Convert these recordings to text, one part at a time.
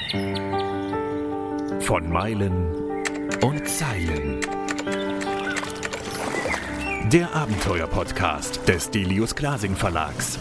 Von Meilen und Zeilen. Der Abenteuer-Podcast des Delius Glasing Verlags.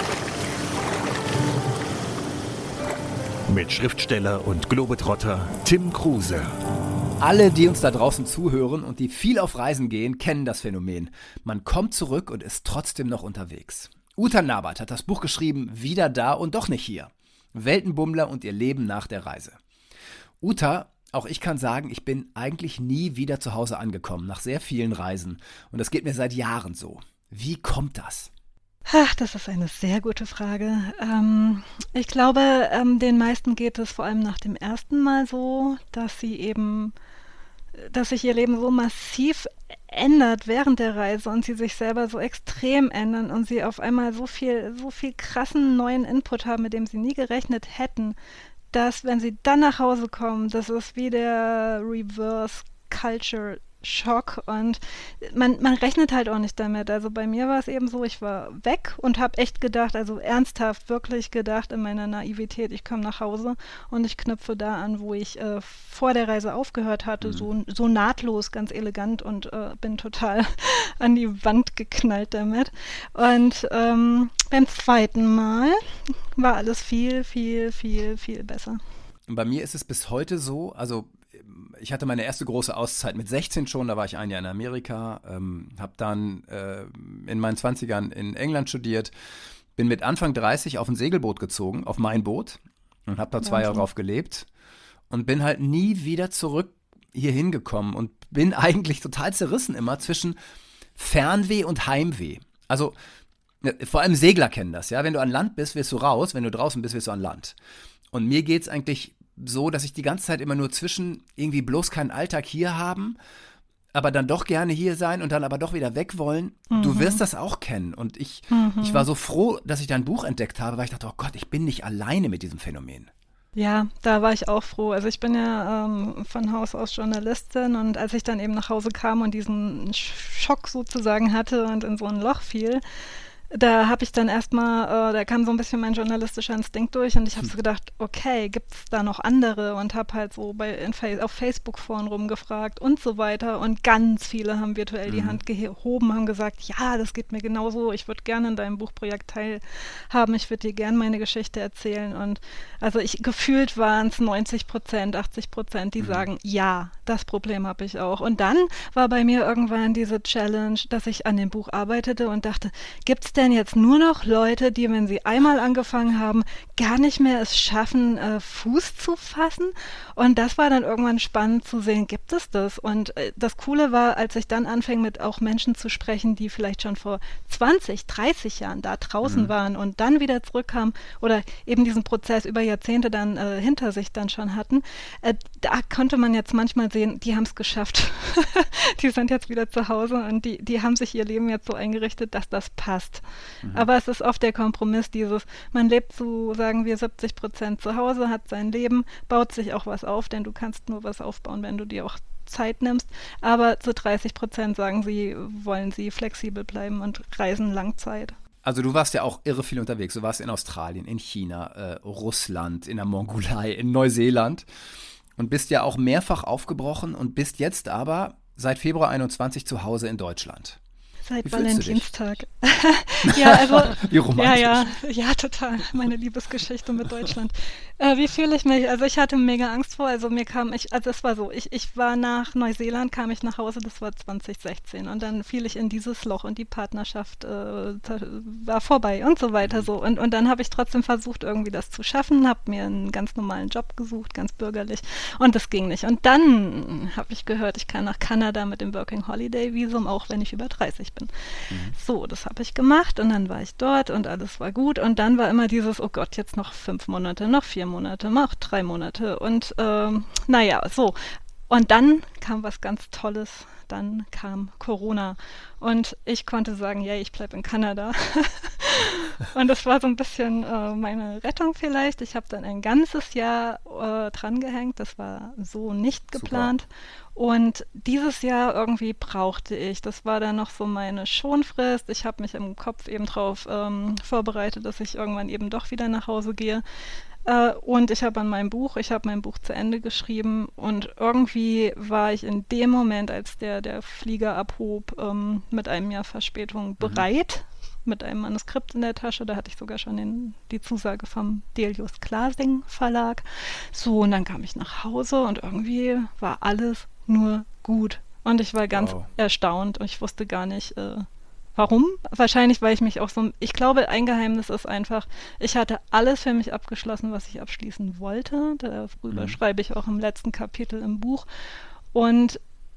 Mit Schriftsteller und Globetrotter Tim Kruse. Alle, die uns da draußen zuhören und die viel auf Reisen gehen, kennen das Phänomen. Man kommt zurück und ist trotzdem noch unterwegs. Uta Nabat hat das Buch geschrieben, Wieder da und doch nicht hier. Weltenbummler und ihr Leben nach der Reise. Uta, auch ich kann sagen, ich bin eigentlich nie wieder zu Hause angekommen, nach sehr vielen Reisen. Und das geht mir seit Jahren so. Wie kommt das? Ach, das ist eine sehr gute Frage. Ich glaube, den meisten geht es vor allem nach dem ersten Mal so, dass sich ihr Leben so massiv ändert während der Reise und sie sich selber so extrem ändern und sie auf einmal so viel krassen neuen Input haben, mit dem sie nie gerechnet hätten, dass, wenn sie dann nach Hause kommen, das ist wie der Reverse Culture Schock und man rechnet halt auch nicht damit. Also bei mir war es eben so, ich war weg und habe echt gedacht, also ernsthaft wirklich gedacht in meiner Naivität, ich komme nach Hause und ich knüpfe da an, wo ich vor der Reise aufgehört hatte, so nahtlos, ganz elegant und bin total an die Wand geknallt damit. Und beim zweiten Mal war alles viel, viel, viel, viel besser. Bei mir ist es bis heute so, also ich hatte meine erste große Auszeit mit 16 schon, da war ich ein Jahr in Amerika, habe dann in meinen 20ern in England studiert, bin mit Anfang 30 auf ein Segelboot gezogen, auf mein Boot und habe da 2 Jahre drauf gelebt und bin halt nie wieder zurück hier hingekommen und bin eigentlich total zerrissen immer zwischen Fernweh und Heimweh. Also vor allem Segler kennen das, ja, wenn du an Land bist, wirst du raus, wenn du draußen bist, wirst du an Land. Und mir geht's eigentlich so, dass ich die ganze Zeit immer nur zwischen irgendwie bloß keinen Alltag hier haben, aber dann doch gerne hier sein und dann aber doch wieder weg wollen. Du wirst das auch kennen. Und ich war so froh, dass ich dein Buch entdeckt habe, weil ich dachte, oh Gott, ich bin nicht alleine mit diesem Phänomen. Ja, da war ich auch froh. Also ich bin ja von Haus aus Journalistin und als ich dann eben nach Hause kam und diesen Schock sozusagen hatte und in so ein Loch fiel, da habe ich dann erstmal, da kam so ein bisschen mein journalistischer Instinkt durch und ich habe so gedacht, okay, gibt es da noch andere? Und habe halt so auf Facebook-Foren rumgefragt und so weiter und ganz viele haben virtuell die Hand gehoben, haben gesagt, ja, das geht mir genauso, ich würde gerne in deinem Buchprojekt teilhaben, ich würde dir gerne meine Geschichte erzählen und also gefühlt waren es 90%, 80%, die sagen, ja, das Problem habe ich auch. Und dann war bei mir irgendwann diese Challenge, dass ich an dem Buch arbeitete und dachte, gibt es denn jetzt nur noch Leute, die, wenn sie einmal angefangen haben, gar nicht mehr es schaffen, Fuß zu fassen? Und das war dann irgendwann spannend zu sehen, gibt es das? Und das Coole war, als ich dann anfing, mit auch Menschen zu sprechen, die vielleicht schon vor 20, 30 Jahren da draußen waren und dann wieder zurückkamen oder eben diesen Prozess über Jahrzehnte dann hinter sich dann schon hatten, da konnte man jetzt manchmal sehen, die haben es geschafft. Die sind jetzt wieder zu Hause und die haben sich ihr Leben jetzt so eingerichtet, dass das passt. Aber es ist oft der Kompromiss man lebt zu, sagen wir, 70% zu Hause, hat sein Leben, baut sich auch was auf, denn du kannst nur was aufbauen, wenn du dir auch Zeit nimmst. Aber zu 30% sagen sie, wollen sie flexibel bleiben und reisen Langzeit. Also du warst ja auch irre viel unterwegs. Du warst in Australien, in China, Russland, in der Mongolei, in Neuseeland und bist ja auch mehrfach aufgebrochen und bist jetzt aber seit Februar 21 zu Hause in Deutschland. Seit Valentinstag. Ja, also. Wie romantisch. Ja, total. Meine Liebesgeschichte mit Deutschland. Wie fühle ich mich? Also ich hatte mega Angst vor. Also es war so, ich war nach Neuseeland, kam ich nach Hause, das war 2016 und dann fiel ich in dieses Loch und die Partnerschaft war vorbei und so weiter so. Und dann habe ich trotzdem versucht, irgendwie das zu schaffen, habe mir einen ganz normalen Job gesucht, ganz bürgerlich und das ging nicht. Und dann habe ich gehört, ich kann nach Kanada mit dem Working Holiday Visum, auch wenn ich über 30 bin. So, das habe ich gemacht und dann war ich dort und alles war gut und dann war immer dieses, oh Gott, jetzt noch 5 Monate, noch 4 Monate, noch 3 Monate und naja, so. Und dann kam was ganz Tolles, dann kam Corona und ich konnte sagen, ja, ich bleibe in Kanada. Und das war so ein bisschen meine Rettung vielleicht. Ich habe dann ein ganzes Jahr dran gehängt, das war so nicht geplant. Super. Und dieses Jahr irgendwie brauchte ich, das war dann noch so meine Schonfrist. Ich habe mich im Kopf eben drauf vorbereitet, dass ich irgendwann eben doch wieder nach Hause gehe. Und ich habe mein Buch zu Ende geschrieben und irgendwie war ich in dem Moment, als der Flieger abhob, mit einem Jahr Verspätung bereit, mit einem Manuskript in der Tasche. Da hatte ich sogar schon die Zusage vom Delius Glasing Verlag. So, und dann kam ich nach Hause und irgendwie war alles nur gut. Und ich war ganz erstaunt und ich wusste gar nicht, warum? Wahrscheinlich, weil ich mich auch ich glaube, ein Geheimnis ist einfach, ich hatte alles für mich abgeschlossen, was ich abschließen wollte. Darüber schreibe ich auch im letzten Kapitel im Buch. Und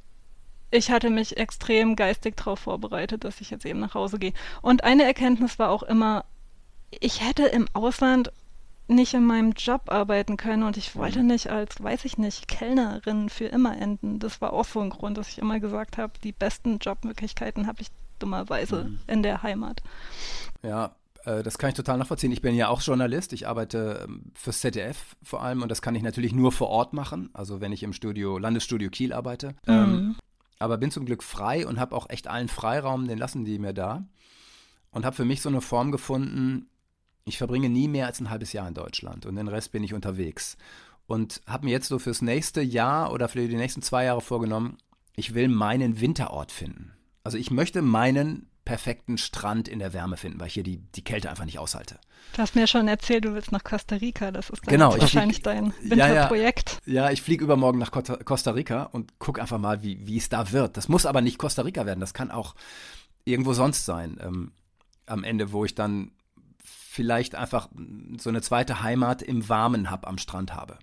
ich hatte mich extrem geistig darauf vorbereitet, dass ich jetzt eben nach Hause gehe. Und eine Erkenntnis war auch immer, ich hätte im Ausland nicht in meinem Job arbeiten können und ich wollte nicht als, weiß ich nicht, Kellnerin für immer enden. Das war auch so ein Grund, dass ich immer gesagt habe, die besten Jobmöglichkeiten habe ich dummerweise in der Heimat. Ja, das kann ich total nachvollziehen. Ich bin ja auch Journalist. Ich arbeite fürs ZDF vor allem und das kann ich natürlich nur vor Ort machen. Also wenn ich im Landesstudio Kiel arbeite. Aber bin zum Glück frei und habe auch echt allen Freiraum, den lassen die mir da. Und habe für mich so eine Form gefunden, ich verbringe nie mehr als ein halbes Jahr in Deutschland und den Rest bin ich unterwegs. Und habe mir jetzt so fürs nächste Jahr oder für die nächsten 2 Jahre vorgenommen, ich will meinen Winterort finden. Also ich möchte meinen perfekten Strand in der Wärme finden, weil ich hier die Kälte einfach nicht aushalte. Du hast mir schon erzählt, du willst nach Costa Rica. Das ist dann wahrscheinlich dein Winterprojekt. Ja, ich fliege übermorgen nach Costa Rica und gucke einfach mal, wie es da wird. Das muss aber nicht Costa Rica werden. Das kann auch irgendwo sonst sein. Am Ende, wo ich dann vielleicht einfach so eine zweite Heimat im Warmen am Strand habe.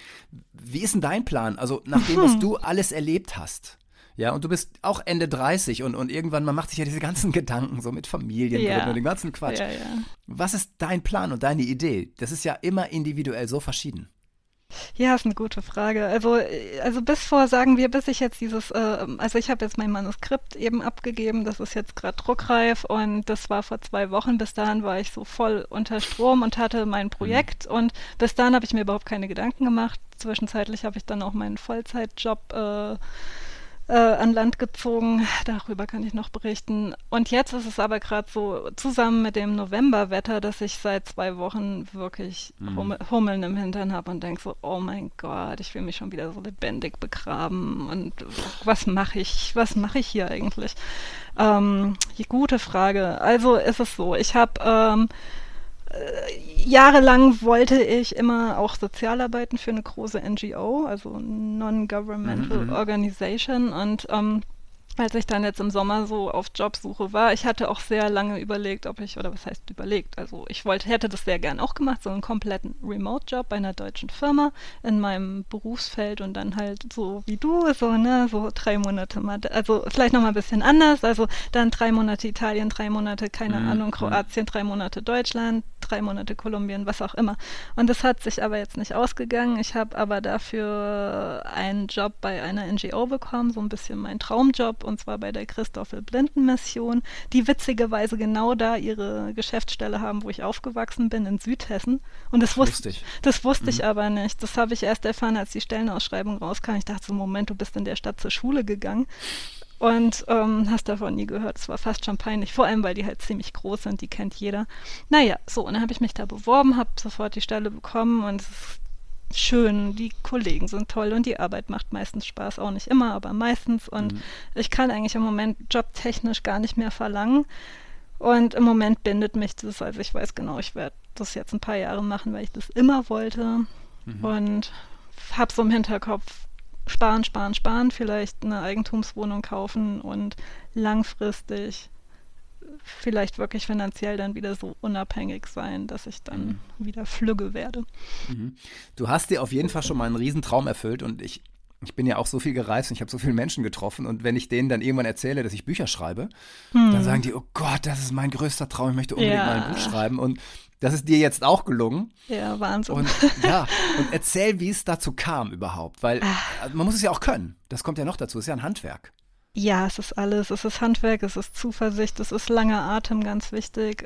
Wie ist denn dein Plan? Also nach dem, was du alles erlebt hast, ja, und du bist auch Ende 30 und irgendwann, man macht sich ja diese ganzen Gedanken so mit Familien und den ganzen Quatsch. Ja. Was ist dein Plan und deine Idee? Das ist ja immer individuell so verschieden. Ja, ist eine gute Frage. Also bis ich jetzt ich habe jetzt mein Manuskript eben abgegeben, das ist jetzt gerade druckreif und das war vor 2 Wochen. Bis dahin war ich so voll unter Strom und hatte mein Projekt und bis dahin habe ich mir überhaupt keine Gedanken gemacht. Zwischenzeitlich habe ich dann auch meinen Vollzeitjob an Land gezogen. Darüber kann ich noch berichten. Und jetzt ist es aber gerade so zusammen mit dem Novemberwetter, dass ich seit 2 Wochen wirklich Hummeln im Hintern habe und denke so, oh mein Gott, ich will mich schon wieder so lebendig begraben und was mache ich hier eigentlich? Gute Frage. Also ist es so, ich habe jahrelang wollte ich immer auch Sozialarbeiten für eine große NGO, also Non-Governmental Organization. Und als ich dann jetzt im Sommer so auf Jobsuche war, ich hatte auch sehr lange überlegt, was heißt überlegt, also hätte das sehr gern auch gemacht, so einen kompletten Remote-Job bei einer deutschen Firma in meinem Berufsfeld und dann halt so wie du, so 3 Monate mal, also vielleicht nochmal ein bisschen anders, also dann 3 Monate Italien, 3 Monate, keine Ahnung, Kroatien, 3 Monate Deutschland, 3 Monate Kolumbien, was auch immer. Und das hat sich aber jetzt nicht ausgegangen. Ich habe aber dafür einen Job bei einer NGO bekommen, so ein bisschen mein Traumjob, und zwar bei der Christoffel-Blinden-Mission, die witzigerweise genau da ihre Geschäftsstelle haben, wo ich aufgewachsen bin, in Südhessen. Und das wusste ich aber nicht. Das habe ich erst erfahren, als die Stellenausschreibung rauskam. Ich dachte so, Moment, du bist in der Stadt zur Schule gegangen. Und hast davon nie gehört. Es war fast schon peinlich, vor allem, weil die halt ziemlich groß sind, die kennt jeder. Naja, so, und dann habe ich mich da beworben, habe sofort die Stelle bekommen und es ist schön, die Kollegen sind toll und die Arbeit macht meistens Spaß, auch nicht immer, aber meistens. Und ich kann eigentlich im Moment jobtechnisch gar nicht mehr verlangen. Und im Moment bindet mich das, also ich weiß genau, ich werde das jetzt ein paar Jahre machen, weil ich das immer wollte. Und habe so im Hinterkopf, sparen, vielleicht eine Eigentumswohnung kaufen und langfristig vielleicht wirklich finanziell dann wieder so unabhängig sein, dass ich dann wieder flügge werde. Du hast dir auf jeden Fall schon mal einen Riesentraum erfüllt und ich bin ja auch so viel gereist und ich habe so viele Menschen getroffen und wenn ich denen dann irgendwann erzähle, dass ich Bücher schreibe, dann sagen die, oh Gott, das ist mein größter Traum, ich möchte unbedingt mal ein Buch schreiben und das ist dir jetzt auch gelungen. Ja, Wahnsinn. Und erzähl, wie es dazu kam überhaupt, weil man muss es ja auch können. Das kommt ja noch dazu, es ist ja ein Handwerk. Ja, es ist alles. Es ist Handwerk, es ist Zuversicht, es ist langer Atem, ganz wichtig.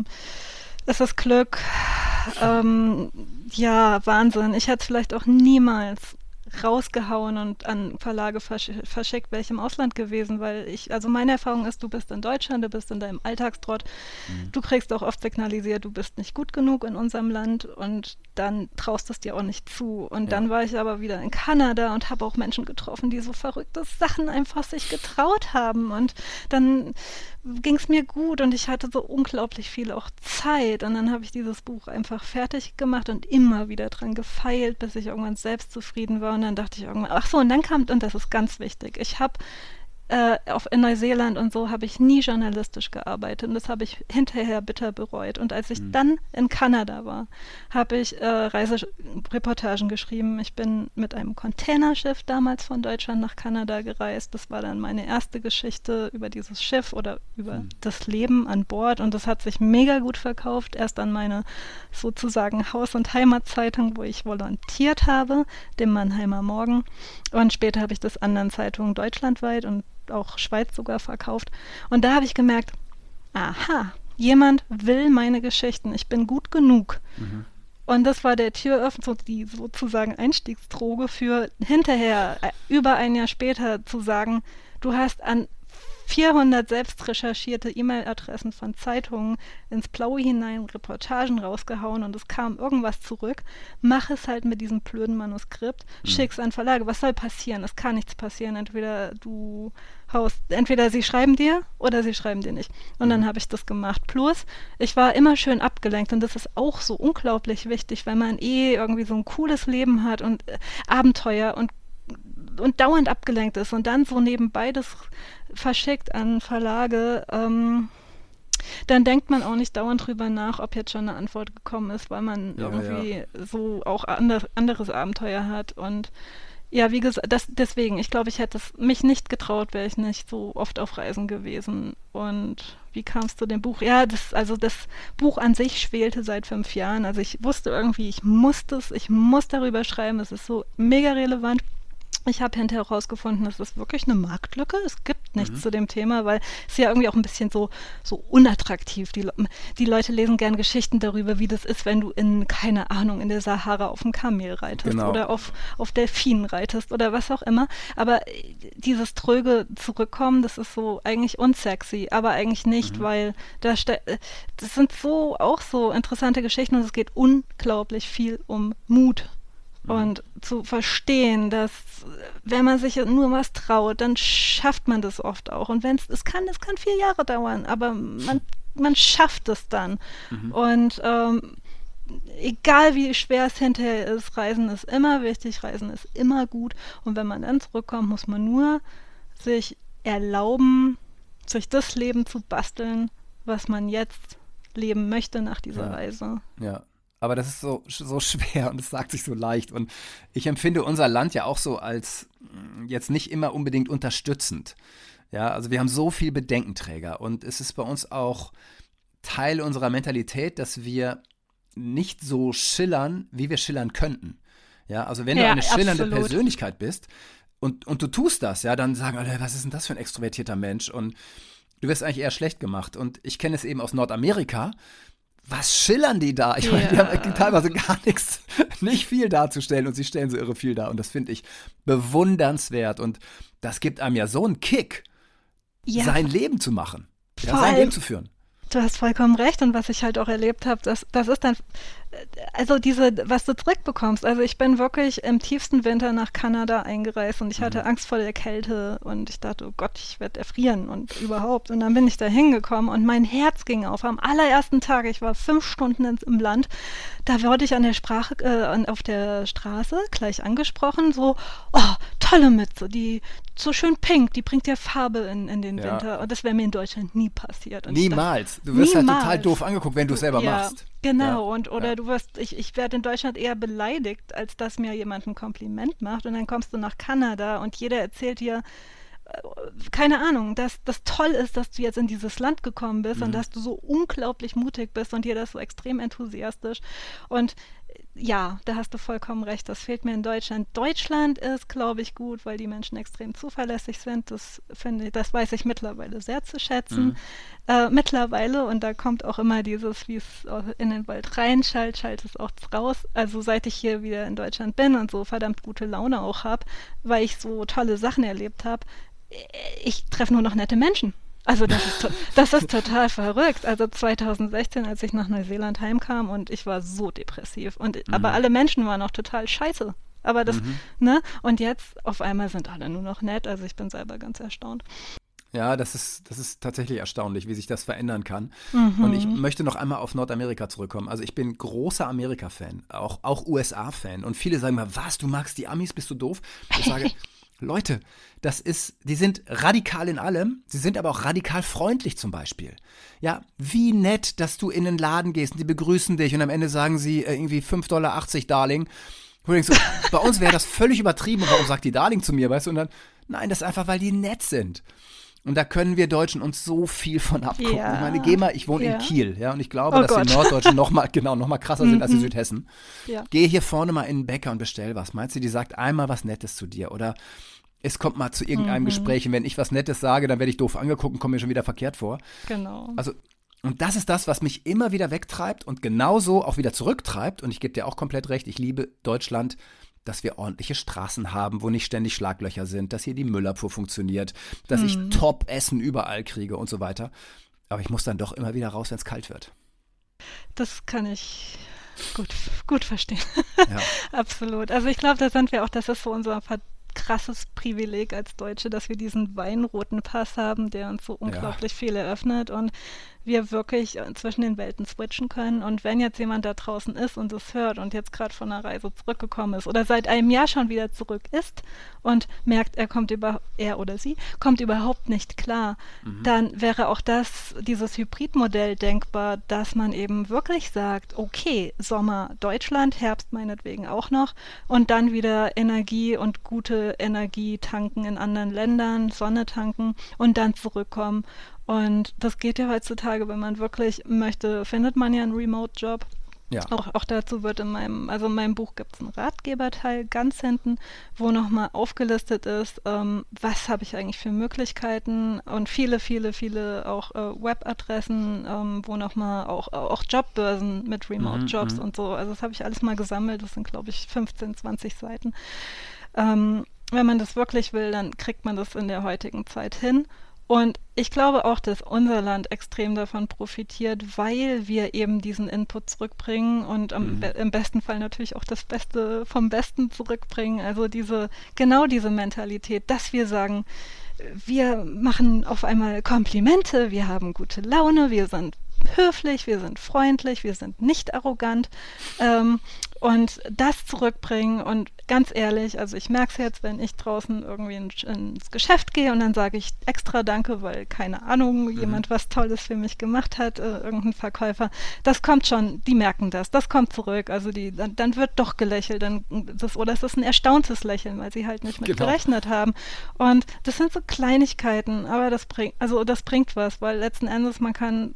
Es ist Glück. Ja, Wahnsinn. Ich hätte es vielleicht auch niemals rausgehauen und an Verlage verschickt, wäre ich im Ausland gewesen, weil also meine Erfahrung ist, du bist in Deutschland, du bist in deinem Alltagstrott, du kriegst auch oft signalisiert, du bist nicht gut genug in unserem Land und dann traust es dir auch nicht zu. Und dann war ich aber wieder in Kanada und habe auch Menschen getroffen, die so verrückte Sachen einfach sich getraut haben und dann ging es mir gut und ich hatte so unglaublich viel auch Zeit und dann habe ich dieses Buch einfach fertig gemacht und immer wieder dran gefeilt, bis ich irgendwann selbst zufrieden war und dann dachte ich irgendwann, ach so, und dann kam, und das ist ganz wichtig, ich habe in Neuseeland und so habe ich nie journalistisch gearbeitet und das habe ich hinterher bitter bereut. Und als ich dann in Kanada war, habe ich Reisereportagen geschrieben. Ich bin mit einem Containerschiff damals von Deutschland nach Kanada gereist. Das war dann meine erste Geschichte über dieses Schiff oder über das Leben an Bord und das hat sich mega gut verkauft. Erst an meine sozusagen Haus- und Heimatzeitung, wo ich volontiert habe, dem Mannheimer Morgen. Und später habe ich das anderen Zeitungen deutschlandweit und auch Schweiz sogar verkauft. Und da habe ich gemerkt, aha, jemand will meine Geschichten. Ich bin gut genug. Und das war der Türöffner, so die sozusagen Einstiegsdroge für hinterher, über ein Jahr später zu sagen, du hast an 400 selbst recherchierte E-Mail-Adressen von Zeitungen ins Blaue hinein Reportagen rausgehauen und es kam irgendwas zurück. Mach es halt mit diesem blöden Manuskript, schick's an Verlage. Was soll passieren? Es kann nichts passieren. Entweder sie schreiben dir oder sie schreiben dir nicht. Und dann habe ich das gemacht. Plus, ich war immer schön abgelenkt und das ist auch so unglaublich wichtig, weil man irgendwie so ein cooles Leben hat und Abenteuer und dauernd abgelenkt ist und dann so nebenbei das verschickt an Verlage, dann denkt man auch nicht dauernd drüber nach, ob jetzt schon eine Antwort gekommen ist, weil man so auch anderes Abenteuer hat und ja, wie gesagt, deswegen, ich glaube, ich hätte es mich nicht getraut, wäre ich nicht so oft auf Reisen gewesen. Und wie kam es zu dem Buch? Ja, das Buch an sich schwelte seit 5 Jahren. Also ich wusste irgendwie, ich muss darüber schreiben, es ist so mega relevant. Ich habe hinterher herausgefunden, es ist wirklich eine Marktlücke. Es gibt nichts zu dem Thema, weil es ja irgendwie auch ein bisschen so unattraktiv. Die Leute lesen gern Geschichten darüber, wie das ist, wenn du keine Ahnung, in der Sahara auf dem Kamel reitest oder auf Delfinen reitest oder was auch immer. Aber dieses tröge Zurückkommen, das ist so eigentlich unsexy, aber eigentlich nicht, weil das sind auch so interessante Geschichten und es geht unglaublich viel um Mut. Und zu verstehen, dass wenn man sich nur was traut, dann schafft man das oft auch. Und es kann 4 Jahre dauern, aber man schafft es dann. Und egal wie schwer es hinterher ist, Reisen ist immer wichtig, Reisen ist immer gut. Und wenn man dann zurückkommt, muss man nur sich erlauben, sich das Leben zu basteln, was man jetzt leben möchte nach dieser Reise. Ja. Aber das ist so schwer und es sagt sich so leicht. Und ich empfinde unser Land ja auch so als jetzt nicht immer unbedingt unterstützend. Ja, also wir haben so viel Bedenkenträger und es ist bei uns auch Teil unserer Mentalität, dass wir nicht so schillern, wie wir schillern könnten. Ja, also wenn du eine schillernde absolut. Persönlichkeit bist und du tust das, ja, dann sagen alle, was ist denn das für ein extrovertierter Mensch? Und du wirst eigentlich eher schlecht gemacht. Und ich kenne es eben aus Nordamerika. Was schillern die da? Ich meine, die haben teilweise gar nichts, nicht viel darzustellen und sie stellen so irre viel dar. Und das finde ich bewundernswert. Und das gibt einem ja so einen Kick, sein Leben zu machen, sein Leben zu führen. Du hast vollkommen recht und was ich halt auch erlebt habe, das ist dann, also was du zurückbekommst, also ich bin wirklich im tiefsten Winter nach Kanada eingereist und ich hatte Angst vor der Kälte und ich dachte, oh Gott, ich werde erfrieren und überhaupt und dann bin ich da hingekommen und mein Herz ging auf. Am allerersten Tag, ich war 5 Stunden im Land, da wurde ich auf der Straße gleich angesprochen, so, oh, tolle Mütze, die so schön pink, die bringt ja Farbe in den Winter und das wäre mir in Deutschland nie passiert. Und niemals. Du wirst halt total doof angeguckt, wenn du es selber machst. Genau, ich werde in Deutschland eher beleidigt, als dass mir jemand ein Kompliment macht und dann kommst du nach Kanada und jeder erzählt dir, keine Ahnung, dass das toll ist, dass du jetzt in dieses Land gekommen bist und dass du so unglaublich mutig bist und dir das so extrem enthusiastisch und ja, da hast du vollkommen recht. Das fehlt mir in Deutschland. Deutschland ist, glaube ich, gut, weil die Menschen extrem zuverlässig sind. Das weiß ich mittlerweile sehr zu schätzen. Mittlerweile, und da kommt auch immer dieses, wie es in den Wald reinschallt, schallt es auch raus. Also seit ich hier wieder in Deutschland bin und so verdammt gute Laune auch habe, weil ich so tolle Sachen erlebt habe, ich treffe nur noch nette Menschen. Also das ist total verrückt. Also 2016, als ich nach Neuseeland heimkam und ich war so depressiv. Aber alle Menschen waren auch total scheiße. Aber das, ne? Und jetzt auf einmal sind alle nur noch nett. Also ich bin selber ganz erstaunt. Ja, das ist tatsächlich erstaunlich, wie sich das verändern kann. Und ich möchte noch einmal auf Nordamerika zurückkommen. Also ich bin großer Amerika-Fan, auch USA-Fan. Und viele sagen mal, was, du magst die Amis, bist du doof? Ich sage, Leute, die sind radikal in allem, sie sind aber auch radikal freundlich zum Beispiel. Ja, wie nett, dass du in den Laden gehst und die begrüßen dich und am Ende sagen sie irgendwie $5,80, Darling. Wo du denkst, so, bei uns wäre das völlig übertrieben. Und warum sagt die Darling zu mir, weißt du? Und dann, nein, das ist einfach, weil die nett sind. Und da können wir Deutschen uns so viel von abgucken. Ja. Ich meine, geh mal, ich wohne in Kiel, ja, und ich glaube, dass Gott. die Norddeutschen noch mal krasser sind als die Südhessen. Ja. Geh hier vorne mal in den Bäcker und bestell was. Meinst du, die sagt einmal was Nettes zu dir? Oder es kommt mal zu irgendeinem Gespräch und wenn ich was Nettes sage, dann werde ich doof angeguckt und komme mir schon wieder verkehrt vor. Genau. Also, und das ist das, was mich immer wieder wegtreibt und genauso auch wieder zurücktreibt. Und ich gebe dir auch komplett recht, ich liebe Deutschland, dass wir ordentliche Straßen haben, wo nicht ständig Schlaglöcher sind, dass hier die Müllabfuhr funktioniert, dass ich Top-Essen überall kriege und so weiter. Aber ich muss dann doch immer wieder raus, wenn es kalt wird. Das kann ich gut verstehen. Ja. Absolut. Also ich glaube, das ist so unser krasses Privileg als Deutsche, dass wir diesen weinroten Pass haben, der uns so unglaublich viel eröffnet und wir wirklich zwischen den Welten switchen können. Und wenn jetzt jemand da draußen ist und es hört und jetzt gerade von einer Reise zurückgekommen ist oder seit einem Jahr schon wieder zurück ist und merkt, er oder sie kommt überhaupt nicht klar, dann wäre auch dieses Hybridmodell denkbar, dass man eben wirklich sagt, okay, Sommer Deutschland, Herbst meinetwegen auch noch und dann wieder Energie und gute Energie tanken in anderen Ländern, Sonne tanken und dann zurückkommen. Und das geht ja heutzutage, wenn man wirklich möchte, findet man ja einen Remote-Job. Ja. Auch dazu wird in meinem Buch gibt es einen Ratgeberteil ganz hinten, wo nochmal aufgelistet ist, was habe ich eigentlich für Möglichkeiten und viele, viele, viele auch Webadressen, wo nochmal auch Jobbörsen mit Remote-Jobs und so. Also das habe ich alles mal gesammelt, das sind glaube ich 15, 20 Seiten. Wenn man das wirklich will, dann kriegt man das in der heutigen Zeit hin. Und ich glaube auch, dass unser Land extrem davon profitiert, weil wir eben diesen Input zurückbringen und im besten Fall natürlich auch das Beste vom Besten zurückbringen. Also diese Mentalität, dass wir sagen, wir machen auf einmal Komplimente, wir haben gute Laune, wir sind höflich, wir sind freundlich, wir sind nicht arrogant und das zurückbringen und ganz ehrlich, also ich merke es jetzt, wenn ich draußen irgendwie ins Geschäft gehe und dann sage ich extra Danke, weil, keine Ahnung, jemand was Tolles für mich gemacht hat, irgendein Verkäufer, das kommt schon, die merken das kommt zurück, also dann wird doch gelächelt, oder es ist ein erstauntes Lächeln, weil sie halt nicht mit gerechnet haben und das sind so Kleinigkeiten, aber das bringt was, weil letzten Endes man kann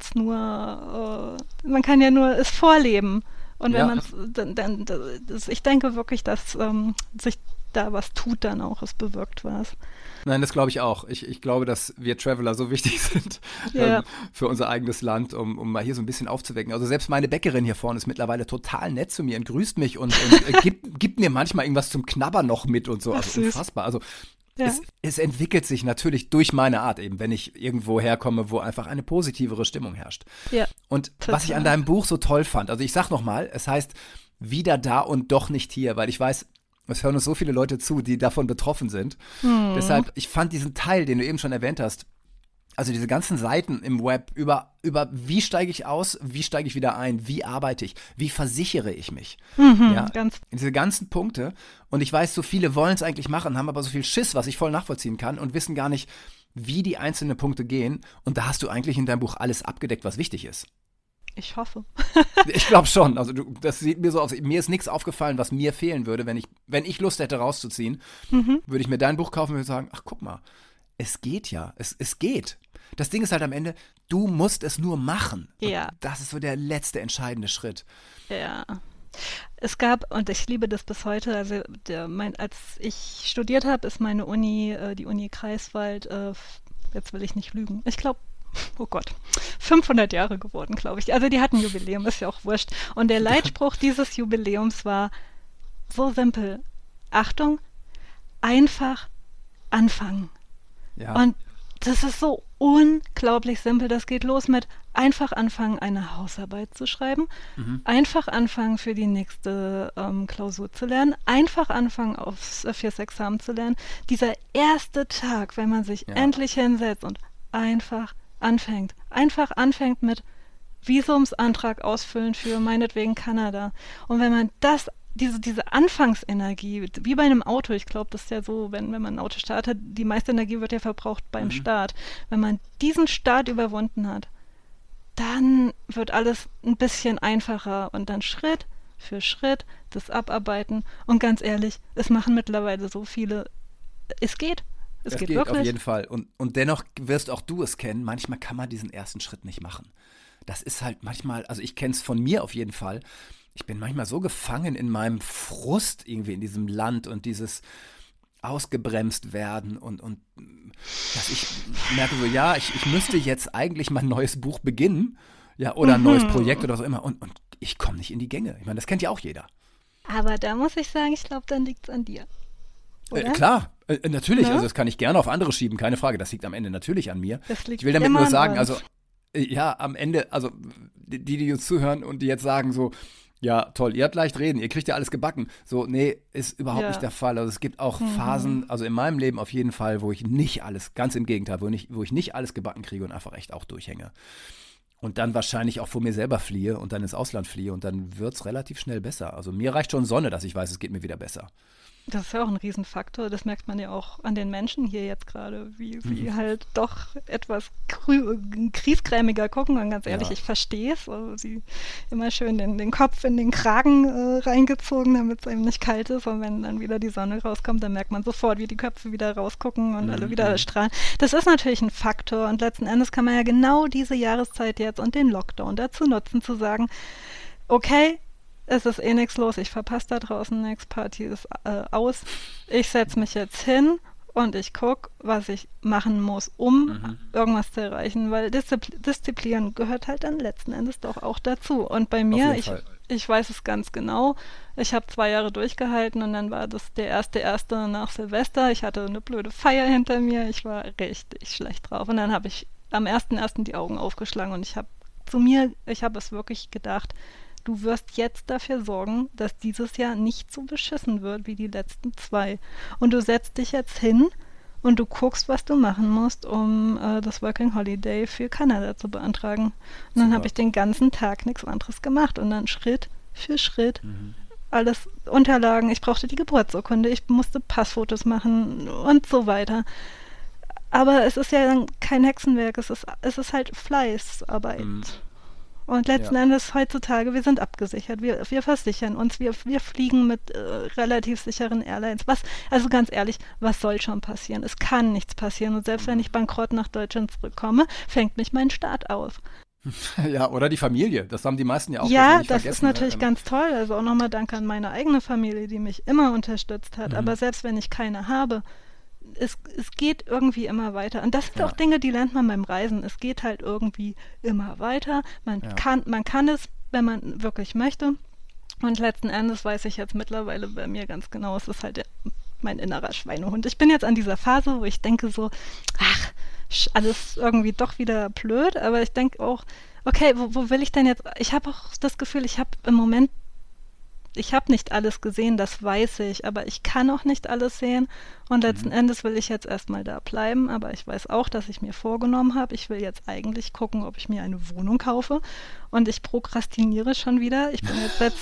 ja nur es vorleben. Und wenn man es, ich denke wirklich, dass sich da was tut dann auch, es bewirkt was. Nein, das glaube ich auch. Ich glaube, dass wir Traveler so wichtig sind für unser eigenes Land, um mal hier so ein bisschen aufzuwecken. Also selbst meine Bäckerin hier vorne ist mittlerweile total nett zu mir und grüßt mich und gibt mir manchmal irgendwas zum Knabbern noch mit und so. Also unfassbar. Also es entwickelt sich natürlich durch meine Art eben, wenn ich irgendwo herkomme, wo einfach eine positivere Stimmung herrscht. Ja, und total. Was ich an deinem Buch so toll fand, also ich sag nochmal, es heißt wieder da und doch nicht hier, weil ich weiß, es hören uns so viele Leute zu, die davon betroffen sind. Deshalb, ich fand diesen Teil, den du eben schon erwähnt hast, also diese ganzen Seiten im Web über wie steige ich aus, wie steige ich wieder ein, wie arbeite ich, wie versichere ich mich. Diese ganzen Punkte. Und ich weiß, so viele wollen es eigentlich machen, haben aber so viel Schiss, was ich voll nachvollziehen kann und wissen gar nicht, wie die einzelnen Punkte gehen. Und da hast du eigentlich in deinem Buch alles abgedeckt, was wichtig ist. Ich hoffe. Ich glaube schon. Also das sieht mir so aus. Mir ist nichts aufgefallen, was mir fehlen würde, wenn ich Lust hätte, rauszuziehen. Würde ich mir dein Buch kaufen und würde sagen, ach guck mal, es geht ja. Es geht. Das Ding ist halt am Ende, du musst es nur machen. Ja. Und das ist so der letzte entscheidende Schritt. Ja. Es gab, und ich liebe das bis heute, also als ich studiert habe, ist meine Uni, die Uni Greifswald, jetzt will ich nicht lügen, ich glaube, oh Gott, 500 Jahre geworden, glaube ich. Also die hatten Jubiläum, ist ja auch wurscht. Und der Leitspruch dieses Jubiläums war so simpel. Achtung, einfach anfangen. Ja. Und das ist so unglaublich simpel. Das geht los mit einfach anfangen, eine Hausarbeit zu schreiben, einfach anfangen, für die nächste Klausur zu lernen, einfach anfangen, fürs Examen zu lernen. Dieser erste Tag, wenn man sich endlich hinsetzt und einfach anfängt mit Visumsantrag ausfüllen für meinetwegen Kanada. Und wenn man diese Anfangsenergie, wie bei einem Auto, ich glaube, das ist ja so, wenn man ein Auto startet, die meiste Energie wird ja verbraucht beim Start. Wenn man diesen Start überwunden hat, dann wird alles ein bisschen einfacher und dann Schritt für Schritt das abarbeiten. Und ganz ehrlich, es machen mittlerweile so viele, es geht. Es geht wirklich. Auf jeden Fall. Und dennoch wirst auch du es kennen, manchmal kann man diesen ersten Schritt nicht machen. Das ist halt manchmal, also ich kenne es von mir auf jeden Fall, ich bin manchmal so gefangen in meinem Frust irgendwie in diesem Land und dieses ausgebremst werden und dass ich merke so, ja, ich müsste jetzt eigentlich mal ein neues Buch beginnen, ja, oder ein neues Projekt oder was auch immer und ich komme nicht in die Gänge. Ich meine, das kennt ja auch jeder. Aber da muss ich sagen, ich glaube, dann liegt es an dir. Klar, natürlich, Ne? also das kann ich gerne auf andere schieben, keine Frage, das liegt am Ende natürlich an mir. Ich will damit nur sagen, also ja, am Ende, also die uns zuhören und die jetzt sagen so, ja, toll, ihr habt leicht reden, ihr kriegt ja alles gebacken. So, nee, ist überhaupt nicht der Fall. Also es gibt auch Phasen, also in meinem Leben auf jeden Fall, wo ich nicht alles, ganz im Gegenteil, wo ich nicht alles gebacken kriege und einfach echt auch durchhänge. Und dann wahrscheinlich auch vor mir selber fliehe und dann ins Ausland fliehe und dann wird es relativ schnell besser. Also mir reicht schon Sonne, dass ich weiß, es geht mir wieder besser. Das ist ja auch ein Riesenfaktor. Das merkt man ja auch an den Menschen hier jetzt gerade, wie sie halt doch etwas kriesgrämiger gucken. Und ganz ehrlich, ich verstehe es. Also sie immer schön den Kopf in den Kragen reingezogen, damit es eben nicht kalt ist. Und wenn dann wieder die Sonne rauskommt, dann merkt man sofort, wie die Köpfe wieder rausgucken und alle wieder strahlen. Das ist natürlich ein Faktor. Und letzten Endes kann man ja genau diese Jahreszeit jetzt und den Lockdown dazu nutzen, zu sagen, okay, es ist eh nichts los, ich verpasse da draußen nichts, Party ist aus. Ich setze mich jetzt hin und ich gucke, was ich machen muss, um irgendwas zu erreichen, weil Disziplin gehört halt dann letzten Endes doch auch dazu. Und bei mir, ich weiß es ganz genau, ich habe 2 Jahre durchgehalten und dann war das der erste nach Silvester. Ich hatte eine blöde Feier hinter mir, ich war richtig schlecht drauf. Und dann habe ich am 1.1. die Augen aufgeschlagen und ich habe es wirklich gedacht, du wirst jetzt dafür sorgen, dass dieses Jahr nicht so beschissen wird wie die letzten 2. Und du setzt dich jetzt hin und du guckst, was du machen musst, um das Working Holiday für Kanada zu beantragen. Und dann habe ich den ganzen Tag nichts anderes gemacht und dann Schritt für Schritt alles Unterlagen. Ich brauchte die Geburtsurkunde, ich musste Passfotos machen und so weiter. Aber es ist ja dann kein Hexenwerk, es ist halt Fleißarbeit. Und letzten Endes heutzutage, wir sind abgesichert, wir versichern uns, wir fliegen mit relativ sicheren Airlines. Also ganz ehrlich, was soll schon passieren? Es kann nichts passieren und selbst wenn ich bankrott nach Deutschland zurückkomme, fängt mich mein Staat auf. Ja, oder die Familie, das haben die meisten ja auch. Ja, das ist natürlich ganz toll, also auch nochmal Dank an meine eigene Familie, die mich immer unterstützt hat, aber selbst wenn ich keine habe, es geht irgendwie immer weiter. Und das sind auch Dinge, die lernt man beim Reisen. Es geht halt irgendwie immer weiter. Man kann es, wenn man wirklich möchte. Und letzten Endes weiß ich jetzt mittlerweile bei mir ganz genau, es ist halt mein innerer Schweinehund. Ich bin jetzt an dieser Phase, wo ich denke so, ach, alles irgendwie doch wieder blöd. Aber ich denke auch, okay, wo will ich denn jetzt? Ich habe auch das Gefühl, ich habe im Moment nicht alles gesehen, das weiß ich, aber ich kann auch nicht alles sehen und letzten Endes will ich jetzt erstmal da bleiben, aber ich weiß auch, dass ich mir vorgenommen habe, ich will jetzt eigentlich gucken, ob ich mir eine Wohnung kaufe und ich prokrastiniere schon wieder. Ich bin jetzt seit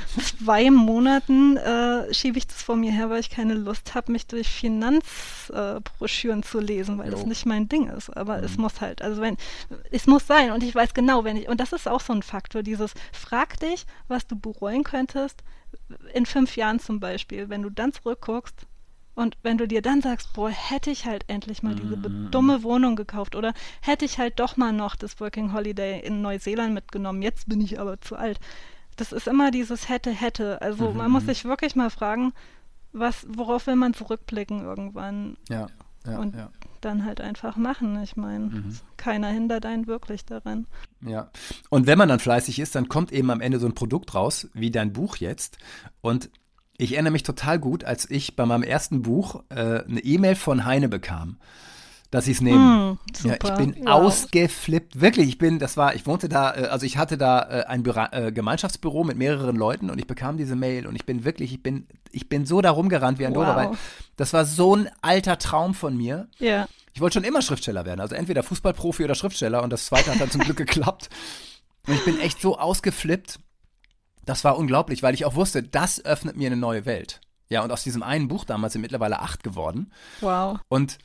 2 Monaten, schiebe ich das vor mir her, weil ich keine Lust habe, mich durch Finanzbroschüren zu lesen, weil das nicht mein Ding ist, aber es muss halt, es muss sein und ich weiß genau, und das ist auch so ein Faktor, frag dich, was du bereuen könntest, in 5 Jahren zum Beispiel, wenn du dann zurückguckst und wenn du dir dann sagst, boah, hätte ich halt endlich mal diese dumme Wohnung gekauft oder hätte ich halt doch mal noch das Working Holiday in Neuseeland mitgenommen, jetzt bin ich aber zu alt. das ist immer dieses hätte. Also man muss sich wirklich mal fragen, worauf will man zurückblicken irgendwann? Ja. Und dann halt einfach machen. Ich meine, keiner hindert einen wirklich daran. Ja. Und wenn man dann fleißig ist, dann kommt eben am Ende so ein Produkt raus, wie dein Buch jetzt. Und ich erinnere mich total gut, als ich bei meinem ersten Buch eine E-Mail von Heine bekam, dass sie es nehmen. Super. Ja, ich bin ausgeflippt. Wirklich, ich wohnte da, also ich hatte da ein Gemeinschaftsbüro mit mehreren Leuten und ich bekam diese Mail und ich bin so da rumgerannt wie ein Dober, weil das war so ein alter Traum von mir. Ja. Ich wollte schon immer Schriftsteller werden, also entweder Fußballprofi oder Schriftsteller und das zweite hat dann zum Glück geklappt. Und ich bin echt so ausgeflippt. Das war unglaublich, weil ich auch wusste, das öffnet mir eine neue Welt. Ja, und aus diesem einen Buch damals sind mittlerweile 8 geworden. Wow. Und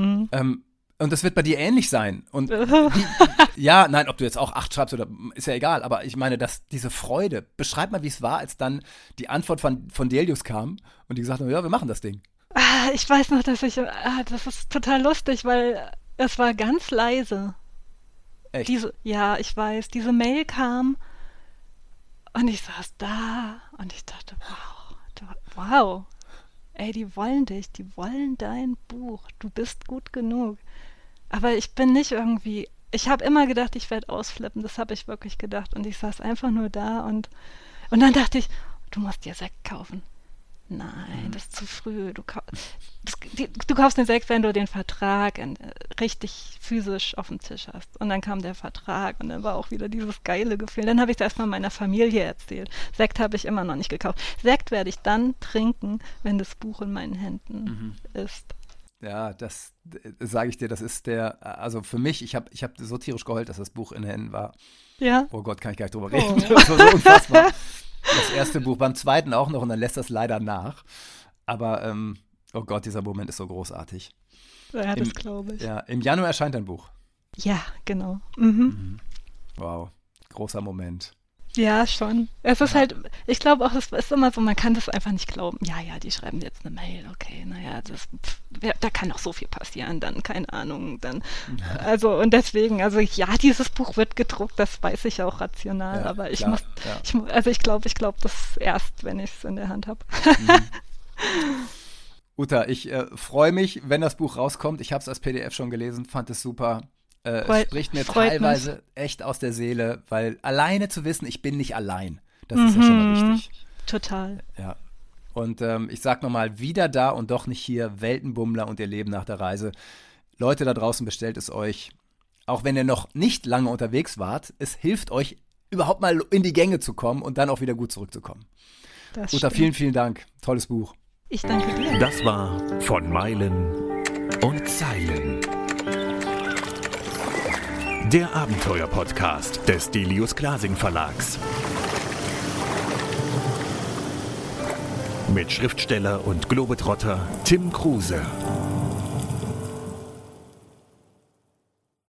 das wird bei dir ähnlich sein. Und ob du jetzt auch 8 schreibst oder ist ja egal, aber ich meine, dass diese Freude, beschreib mal, wie es war, als dann die Antwort von Delius kam und die gesagt haben, ja, wir machen das Ding. Ich weiß noch, das ist total lustig, weil es war ganz leise. Echt? Ich weiß, diese Mail kam und ich saß da und ich dachte, wow, ey, die wollen dich, die wollen dein Buch, du bist gut genug. Aber ich bin nicht irgendwie, ich habe immer gedacht, ich werde ausflippen, das habe ich wirklich gedacht und ich saß einfach nur da und dann dachte ich, du musst dir Sekt kaufen. Nein, das ist zu früh. Du kaufst den Sekt, wenn du den Vertrag richtig physisch auf dem Tisch hast. Und dann kam der Vertrag und dann war auch wieder dieses geile Gefühl. Dann habe ich es erstmal meiner Familie erzählt. Sekt habe ich immer noch nicht gekauft. Sekt werde ich dann trinken, wenn das Buch in meinen Händen ist. Ja, das sage ich dir, das ist also für mich, ich hab so tierisch geheult, dass das Buch in den Händen war. Ja. Oh Gott, kann ich gar nicht drüber reden. Das war so unfassbar. Das erste Buch, beim zweiten auch noch und dann lässt das leider nach. Aber, oh Gott, dieser Moment ist so großartig. Ja, das glaube ich. Ja, im Januar erscheint dein Buch. Ja, genau. Wow, großer Moment. Ja, schon. Es ist halt, ich glaube auch, es ist immer so, man kann das einfach nicht glauben. Ja, die schreiben jetzt eine Mail, okay, naja, da kann noch so viel passieren, dann, keine Ahnung, dann, und deswegen, dieses Buch wird gedruckt, das weiß ich auch rational, aber ich glaube das erst, wenn ich es in der Hand habe. Uta, ich freue mich, wenn das Buch rauskommt. Ich habe es als PDF schon gelesen, fand es super. Es spricht mir teilweise echt aus der Seele, weil alleine zu wissen, ich bin nicht allein, das ist ja schon mal wichtig. Total. Ja. Und ich sag nochmal, wieder da und doch nicht hier, Weltenbummler und ihr Leben nach der Reise. Leute da draußen, bestellt es euch. Auch wenn ihr noch nicht lange unterwegs wart, es hilft euch, überhaupt mal in die Gänge zu kommen und dann auch wieder gut zurückzukommen. Uta, vielen, vielen Dank. Tolles Buch. Ich danke dir. Das war Von Meilen und Zeilen. Der Abenteuer-Podcast des Delius Glasing Verlags. Mit Schriftsteller und Globetrotter Tim Kruse.